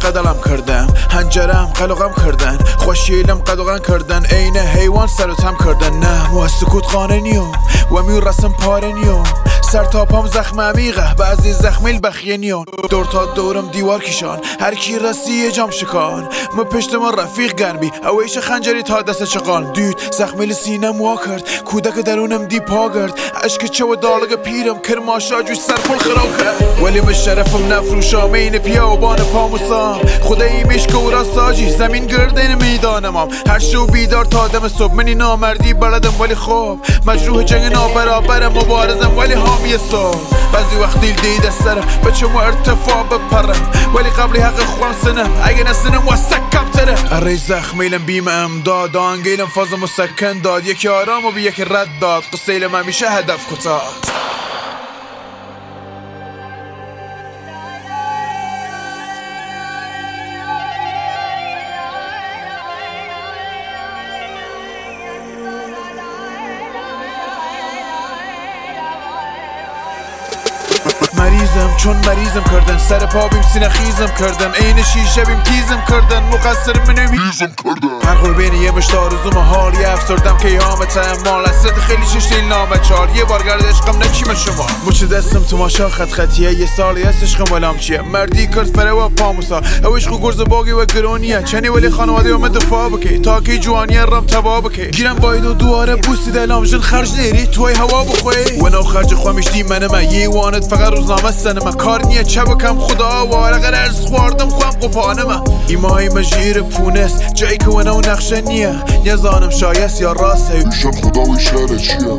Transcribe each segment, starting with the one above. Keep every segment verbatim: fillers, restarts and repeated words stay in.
قدلم کردم هنجرم قلقم کردن خوشیلم قدغن کردن عین حیوان سر و تم کردن نه مو سکوت خانه نیوم و میو رسم پاره نیوم سر تا پام زخم عمیقه بعضی زخمیل بخیه نیون دور تا دورم دیوار کشان هر کی رسی یه جام شکان ما پشت ما رفیق گرمی اویش خنجری تا دست چقان دید زخمیل سینم وا کرد کودک درونم دی پا کرد عشق چه و دالگ پیرم کرماشا جوش سر پل خراب کرد ولی به شرفم نفروشام این پیابان پاموسام خدایی میشک و راستاجی زمین گردین میدانمم هر شو بیدار تا دم صبح منی نامردی بلدم ولی خوب مجروح جنگ نابرابرم مبارزم ولی حامی صبح بعضی وقت دیل دیده سرم بچه مو ارتفاع بپرم ولی قبلی حق خوان سنم اگه نسنم واسکم تره اره زخمیلم بیم امداد آنگیلم فاز مسکن داد یکی آرام و بی یکی رد داد قصیلم همیشه هدف کتاد مریضم چون مریضم کردن سر پا بیم سینه خیزم کردم عین شیشه بیم تیزم کردن مقصر منم هیزم کردن هر خور بین یه مشتار روزم حال یه افسردم که یامت مال اصد خیلی ششتیل نامه چار یه بار گرد عشقم نکیم شما مچه دستم تو ماشا خط خطیه یه سالی هست عشقم ولام چیه مردی کرد فره و پاموسا اوش خو گرز باگی و گرونیه چنی ولی خانواده اومد دفاع بکی تا که جوانی رم تبا بکی گیرم باید و دواره بوسی دلام جن خرج نیری توی هوا بخوی و نو خرج خوامیشتی منم یه وانت فقط روزنامه سنم کار نیه چه بکم خدا وارق ارز خواردم خوام قپانم ایمای مجیر پونست جایی که ونو نقشه نیه نزانم شایست یا راسته ایشان خدا و شهر چیه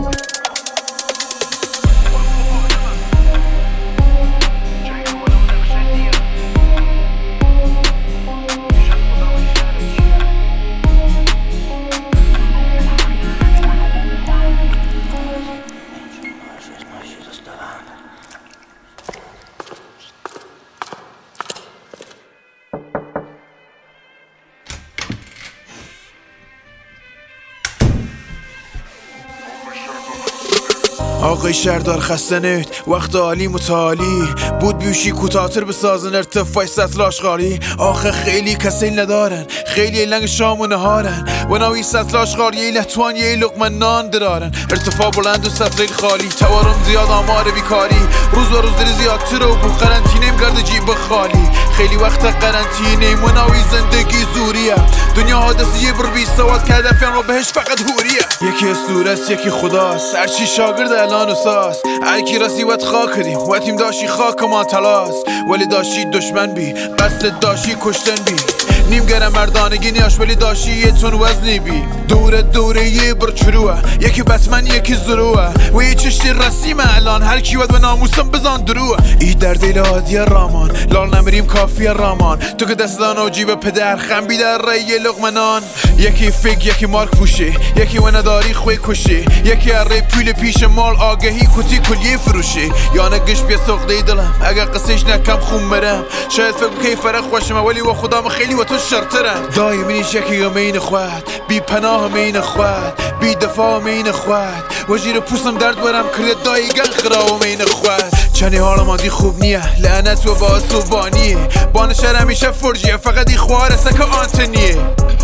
آقای شهردار خسته نید وقت عالی متعالی بود بیوشی کوتاتر بسازن ارتفاع سطل آشغالی آخه خیلی کسیل ندارن خیلی لنگ شام و نهارن و ناوی سطل آشغالی یه لطوان یه لقمه نان درارن ارتفاع بلند و سطل خالی توارم زیاد آمار بیکاری روز و روز دری زیادتر و بو قرنطینه گرد جیب خالی خیلی وقت قرنطینه و ناوی زندگی زوریه دنیا حادثی بر بی سواد که هدفیان رو بهش فقط هوریه یکی اسطورست یکی خداست هرچی شاگرد الان و ساس هرکی رسی وقت خاک کردیم وقتیم داشی خاک ما تلاس ولی داشی دشمن بی قصد داشی کشتن بی نیم گرم مردانگی نیاش ولی داشی یه تون وزنی بی دوره دوره یه برچروه یکی بسمن یکی زروه و یه چشتی رسیمه الان هر کی ود به ناموسم بزان دروه ای در دیل عادی رامان لال نمیریم کافی رامان تو که دستان و جیب پدر خنبی در رای لقمنان یکی فیک یکی مارک پوشه یکی و نداری خوی کشه یکی اره پول پیش مال آگهی کتی کلیه فروشه یا نگش بیا سخته دلم اگر قصهش نکم خون برم شاید فکر که فرق خوشمه ولی و خدام خیلی و تو شرطرم دایمینیش یکی همین خواد بی پناه همین خواد بی دفاع همین خواد و جیر پوستم درد برم کرد دایگن خرا همین خواد چنی حال مادی خوب نیه لعنت و باز و بانیه بانشر همیشه فرجیه فقط ای خواره سک آنتنیه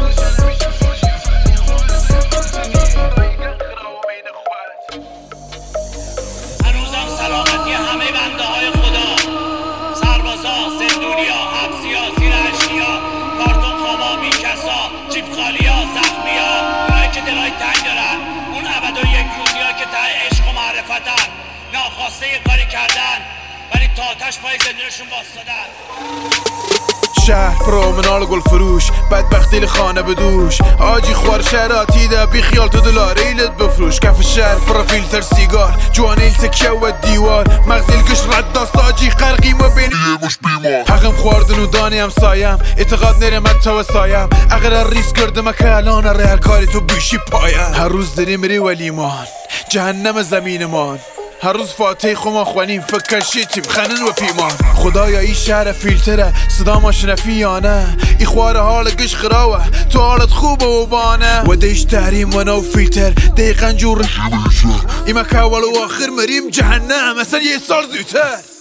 ناخواسته یه کاری کردن ولی تا آتش پای زندونشون باستادن شهر پرومنال گل فروش بدبختی خانه بدوش آجی خوار شهراتی ده بی خیال تو دلاره ایلت بفروش کف شهر پروفیلتر سیگار جوانیل تکیه و دیوار مغزیل گش رد داست آجی قرقیم و بین یه مش بیمار حقم خوردن و دانی هم سایم اعتقاد نرمت تو سایم اگر ریس کردم که الان اره هر کاری تو بیشی پایم هر روز داری میری ولیمان جهنم زمینمان هر روز فاتحه خما خوانیم فکر شیتیم خنن و پیمان خدایا این شهر فیلتره صدا ماشنفی یا نه ای خواره حال گش خراوه تو حالت خوبه و بانه و دیش تحریم و نو فیلتر دیقن جور ای مکه اول و آخر مریم جهنم مثلا یه سال زودتر